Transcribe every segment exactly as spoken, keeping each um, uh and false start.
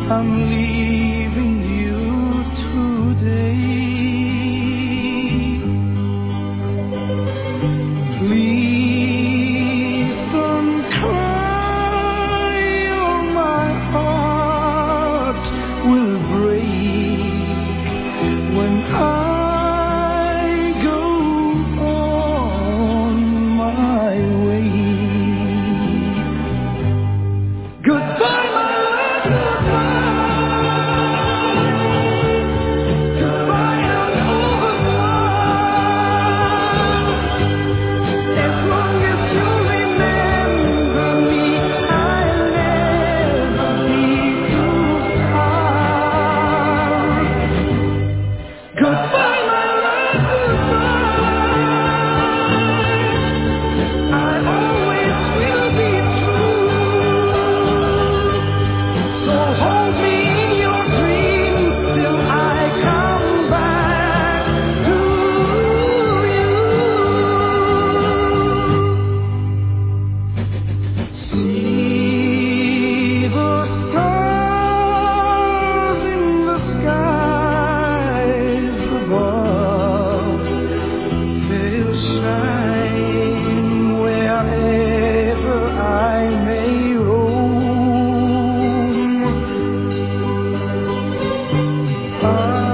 I'm leaving you today. Please don't cry, or my heart will break when I go on my way. Goodbye, my love, goodbye. Goodbye, I'm overcome. As long as you remember me, I'll never be too far. Goodbye, my love, goodbye. I always will be true. So hold me in your dreams till I come back to you. See the stars in the skies above. They'll shine wherever I may roam. I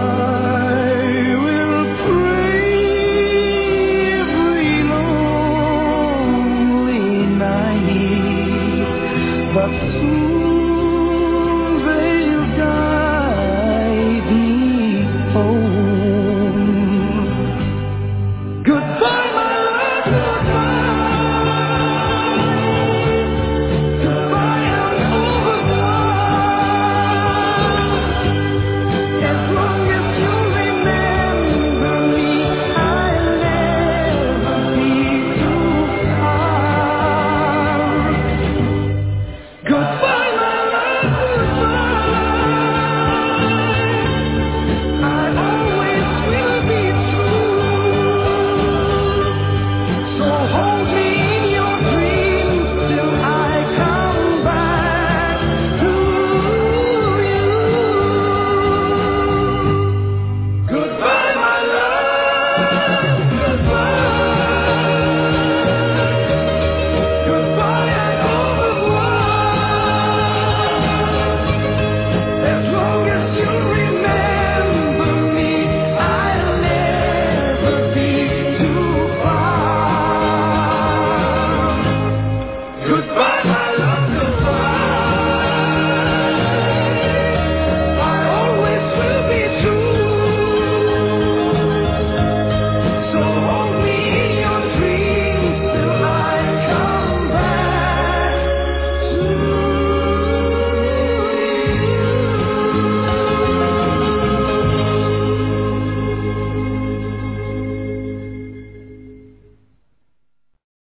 will pray every lonely night, but